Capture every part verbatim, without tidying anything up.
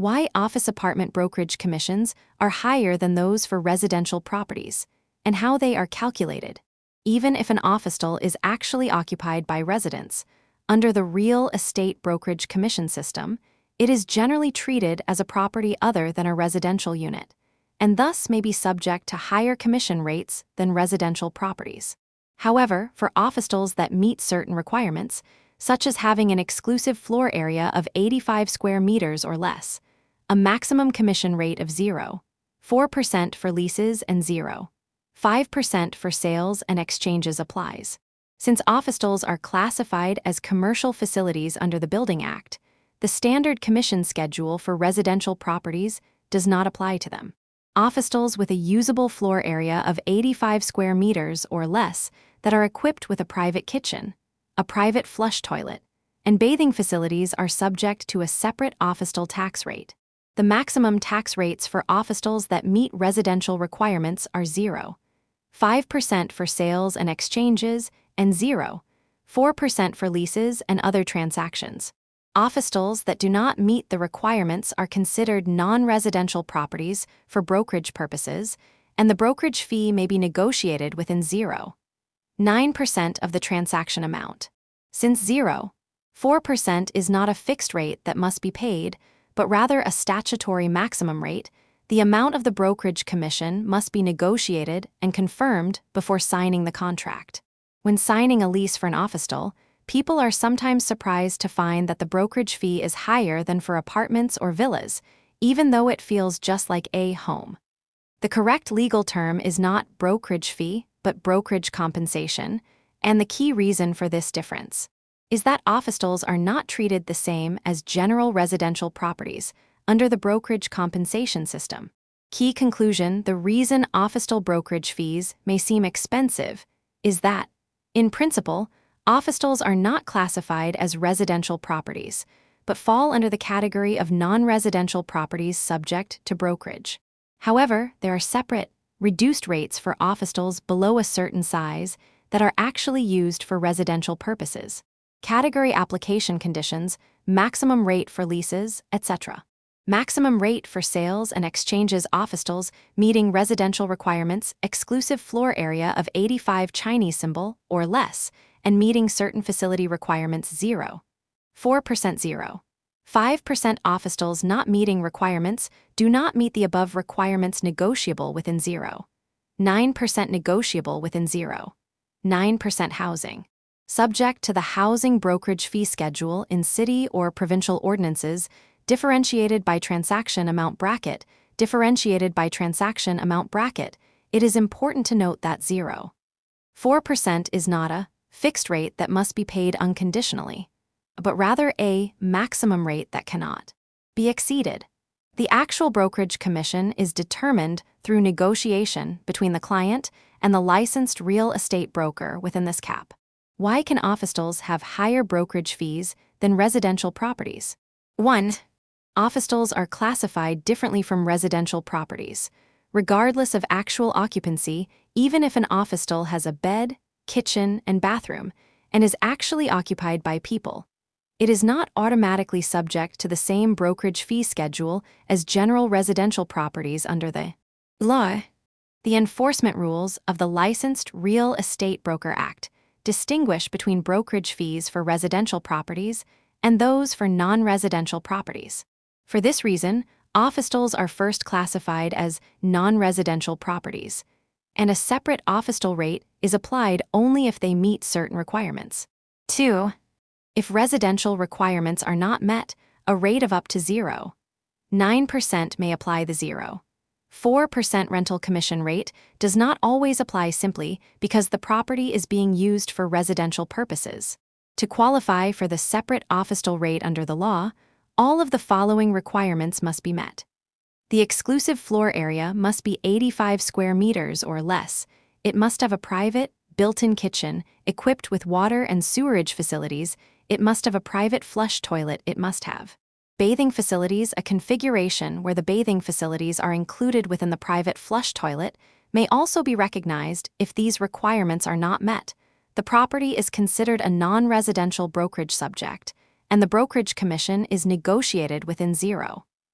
why office apartment brokerage commissions are higher than those for residential properties, and how they are calculated. Even if an office-stall is actually occupied by residents, under the real estate brokerage commission system, it is generally treated as a property other than a residential unit, and thus may be subject to higher commission rates than residential properties. However, for office-stalls that meet certain requirements, such as having an exclusive floor area of eighty-five square meters or less, a maximum commission rate of zero, four percent for leases and zero, five percent for sales and exchanges applies. Since office-stalls are classified as commercial facilities under the Building Act, the standard commission schedule for residential properties does not apply to them. Office-stalls with a usable floor area of eighty-five square meters or less that are equipped with a private kitchen, a private flush toilet, and bathing facilities are subject to a separate office-stall tax rate. The maximum tax rates for office-stalls that meet residential requirements are zero, five percent for sales and exchanges, and zero, four percent for leases and other transactions. Office-stalls that do not meet the requirements are considered non-residential properties for brokerage purposes, and the brokerage fee may be negotiated within zero, nine percent of the transaction amount. Since zero, four percent is not a fixed rate that must be paid, but rather a statutory maximum rate, the amount of the brokerage commission must be negotiated and confirmed before signing the contract. When signing a lease for an office-stall, people are sometimes surprised to find that the brokerage fee is higher than for apartments or villas, even though it feels just like a home. The correct legal term is not brokerage fee, but brokerage compensation, and the key reason for this difference is that office-stalls are not treated the same as general residential properties under the brokerage compensation system. Key conclusion: the reason office-stall brokerage fees may seem expensive is that, in principle, office-stalls are not classified as residential properties, but fall under the category of non-residential properties subject to brokerage. However, there are separate, reduced rates for office-stalls below a certain size that are actually used for residential purposes. Category application conditions, maximum rate for leases, et cetera. Maximum rate for sales and exchanges: office-stalls meeting residential requirements, exclusive floor area of eighty-five Chinese symbol or less, and meeting certain facility requirements: zero, four percent zero, five percent. Office-stalls not meeting requirements do not meet the above requirements, negotiable within zero, nine percent negotiable within zero, nine percent housing. Subject to the housing brokerage fee schedule in city or provincial ordinances, differentiated by transaction amount bracket, differentiated by transaction amount bracket. It is important to note that zero, four percent is not a fixed rate that must be paid unconditionally, but rather a maximum rate that cannot be exceeded. The actual brokerage commission is determined through negotiation between the client and the licensed real estate broker within this cap. Why can office-stalls have higher brokerage fees than residential properties? one. Office-stalls are classified differently from residential properties, regardless of actual occupancy. Even if an office-stall has a bed, kitchen, and bathroom, and is actually occupied by people, it is not automatically subject to the same brokerage fee schedule as general residential properties under the law. The enforcement rules of the Licensed Real Estate Broker Act distinguish between brokerage fees for residential properties and those for non-residential properties. For this reason, office-stalls are first classified as non-residential properties, and a separate office-stall rate is applied only if they meet certain requirements. two. If residential requirements are not met, a rate of up to zero, nine percent may apply. The zero, four percent rental commission rate does not always apply simply because the property is being used for residential purposes. To qualify for the separate office-stall rate under the law, all of the following requirements must be met. The exclusive floor area must be eighty-five square meters or less. It must have a private, built-in kitchen equipped with water and sewerage facilities. It must have a private flush toilet. It must have bathing facilities. A configuration where the bathing facilities are included within the private flush toilet may also be recognized. If these requirements are not met, the property is considered a non-residential brokerage subject, and the brokerage commission is negotiated within zero,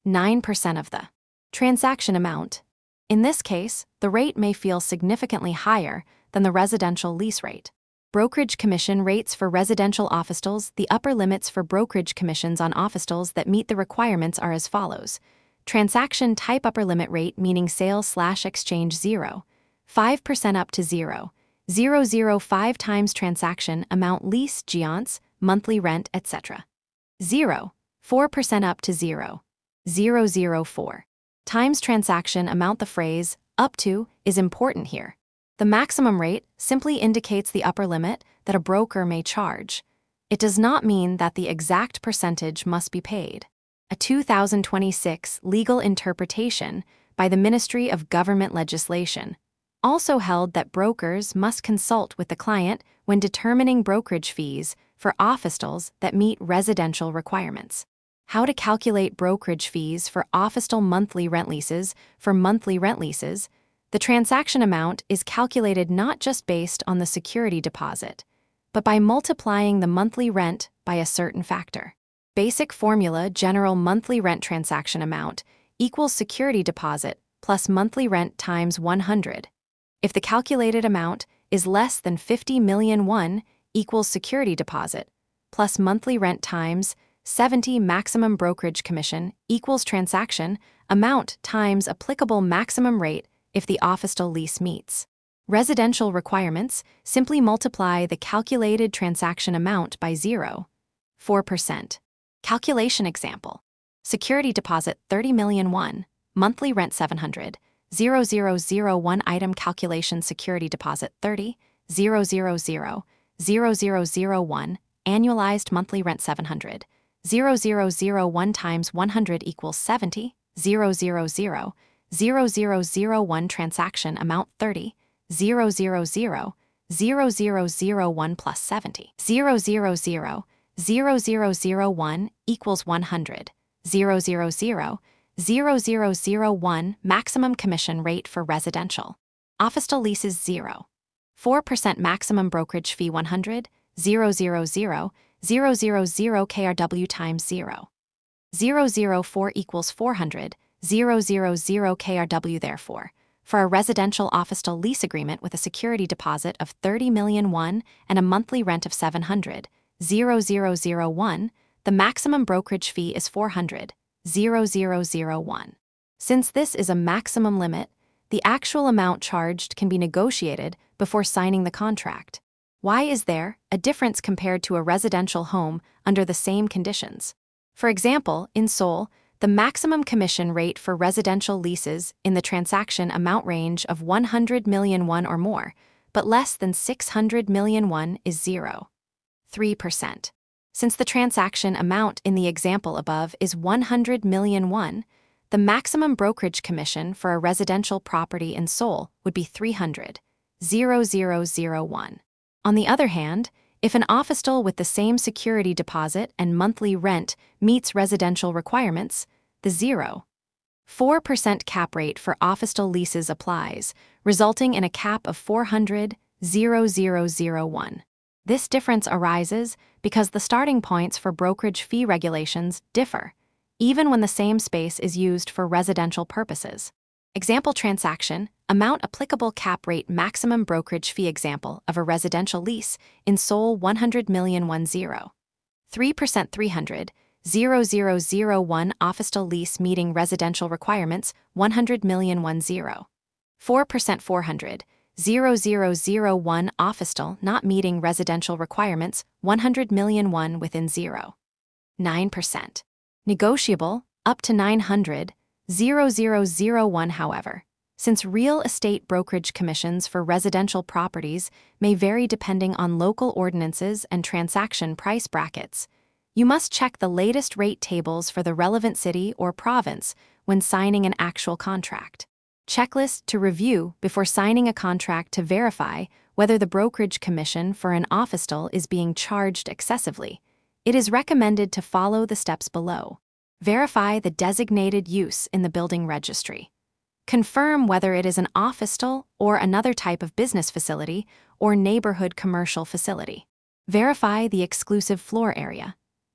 nine percent of the transaction amount. In this case, the rate may feel significantly higher than the residential lease rate. Brokerage commission rates for residential officetals. The upper limits for brokerage commissions on officetals that meet the requirements are as follows. Transaction type upper limit rate meaning sale slash exchange zero, five percent up to zero, zero zero five times transaction amount lease geance, monthly rent, et cetera. zero, four percent up to zero, zero zero four times transaction amount. The phrase up to is important here. The maximum rate simply indicates the upper limit that a broker may charge. It does not mean that the exact percentage must be paid. A two thousand twenty-six legal interpretation by the Ministry of Government Legislation also held that brokers must consult with the client when determining brokerage fees for officetals that meet residential requirements. How to calculate brokerage fees for officetal monthly rent leases. For monthly rent leases, the transaction amount is calculated not just based on the security deposit, but by multiplying the monthly rent by a certain factor. Basic formula: general monthly rent transaction amount equals security deposit plus monthly rent times one hundred. If the calculated amount is less than fifty million won equals security deposit plus monthly rent times seventy. Maximum brokerage commission equals transaction amount times applicable maximum rate if the officetal lease meets residential requirements. Simply multiply the calculated transaction amount by zero, four percent. Calculation example. Security deposit thirty million won, monthly rent seven hundred, zero zero zero one item calculation. Security deposit thirty, zero zero zero, zero zero zero one, annualized monthly rent seven hundred, zero zero zero one times one hundred equals seventy, zero zero zero, zero zero zero one transaction amount thirty, zero zero zero, zero zero zero one plus seventy, zero zero zero, zero zero zero one equals one hundred, zero zero zero, zero zero zero one. Maximum commission rate for residential officetal leases zero, four percent. Maximum brokerage fee one hundred, zero zero zero, zero zero zero K R W times zero, zero zero four equals four hundred, zero zero zero K R W. Therefore, for a residential officetal lease agreement with a security deposit of thirty million won and a monthly rent of seven hundred, zero zero zero one, the maximum brokerage fee is four hundred, zero zero zero one. Since this is a maximum limit, the actual amount charged can be negotiated before signing the contract. Why is there a difference compared to a residential home under the same conditions? For example, in Seoul, the maximum commission rate for residential leases in the transaction amount range of one hundred million won or more, but less than six hundred million won is zero, three percent. Since the transaction amount in the example above is one hundred million won, the maximum brokerage commission for a residential property in Seoul would be three hundred, zero zero zero one. On the other hand, if an officetal with the same security deposit and monthly rent meets residential requirements, the zero, four percent cap rate for officetal leases applies, resulting in a cap of four hundred, zero zero zero one. This difference arises because the starting points for brokerage fee regulations differ, even when the same space is used for residential purposes. Example transaction, amount applicable cap rate maximum brokerage fee example of a residential lease in Seoul one hundred million won zero, three percent three hundred, zero zero zero one officetal lease meeting residential requirements one hundred million won zero, four percent four hundred, zero zero zero one officetal not meeting residential requirements one hundred million won within zero, nine percent. Negotiable, up to nine hundred, zero zero zero one. However, since real estate brokerage commissions for residential properties may vary depending on local ordinances and transaction price brackets, you must check the latest rate tables for the relevant city or province when signing an actual contract. Checklist to review before signing a contract to verify whether the brokerage commission for an officetal is being charged excessively. It is recommended to follow the steps below. Verify the designated use in the building registry. Confirm whether it is an officetal or another type of business facility or neighborhood commercial facility. Verify the exclusive floor area.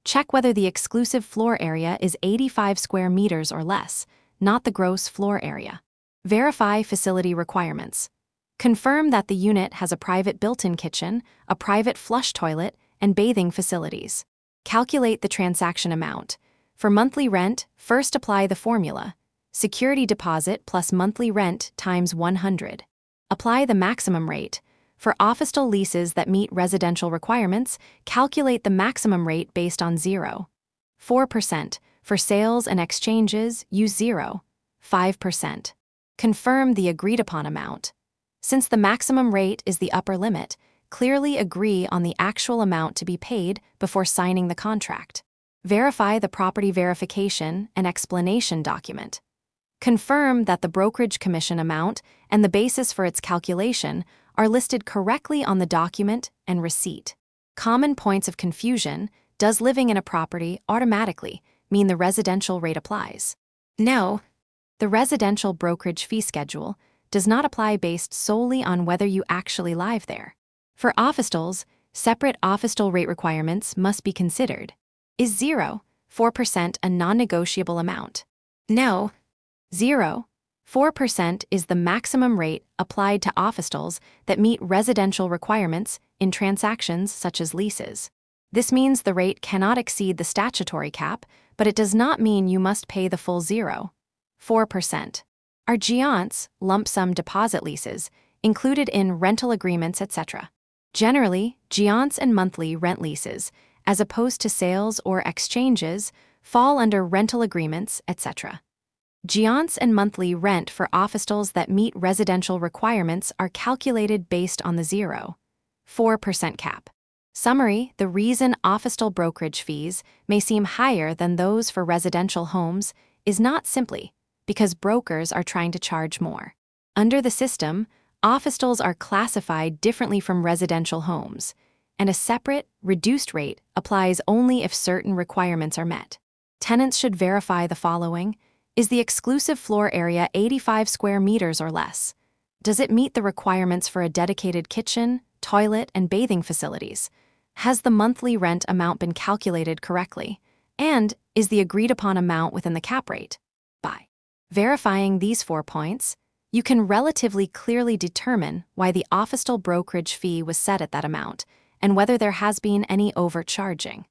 Check whether the exclusive floor area is eighty-five square meters or less, not the gross floor area. Verify facility requirements. Confirm that the unit has a private built-in kitchen, a private flush toilet, and bathing facilities. Calculate the transaction amount. For monthly rent, first apply the formula: security deposit plus monthly rent times one hundred. Apply the maximum rate. For office-style leases that meet residential requirements, calculate the maximum rate based on zero. four percent. For sales and exchanges, use zero. five percent. Confirm the agreed-upon amount. Since the maximum rate is the upper limit, clearly agree on the actual amount to be paid before signing the contract. Verify the property verification and explanation document. Confirm that the brokerage commission amount and the basis for its calculation are listed correctly on the document and receipt. Common points of confusion: does living in a property automatically mean the residential rate applies? No. The residential brokerage fee schedule does not apply based solely on whether you actually live there. For office-styles, separate office-style rate requirements must be considered. Is zero, four percent a non-negotiable amount? No. zero, four percent is the maximum rate applied to office-styles that meet residential requirements in transactions such as leases. This means the rate cannot exceed the statutory cap, but it does not mean you must pay the full zero. four percent. Are GEONS, lump sum deposit leases, included in rental agreements, et cetera? Generally, GEONS and monthly rent leases, as opposed to sales or exchanges, fall under rental agreements, et cetera. GEONS and monthly rent for office-styles that meet residential requirements are calculated based on the zero. four percent cap. Summary: the reason office-style brokerage fees may seem higher than those for residential homes is not simply because brokers are trying to charge more. Under the system, office-styles are classified differently from residential homes, and a separate, reduced rate applies only if certain requirements are met. Tenants should verify the following: is the exclusive floor area eighty-five square meters or less? Does it meet the requirements for a dedicated kitchen, toilet, and bathing facilities? Has the monthly rent amount been calculated correctly? And is the agreed-upon amount within the cap rate? By verifying these four points, you can relatively clearly determine why the office-style brokerage fee was set at that amount and whether there has been any overcharging.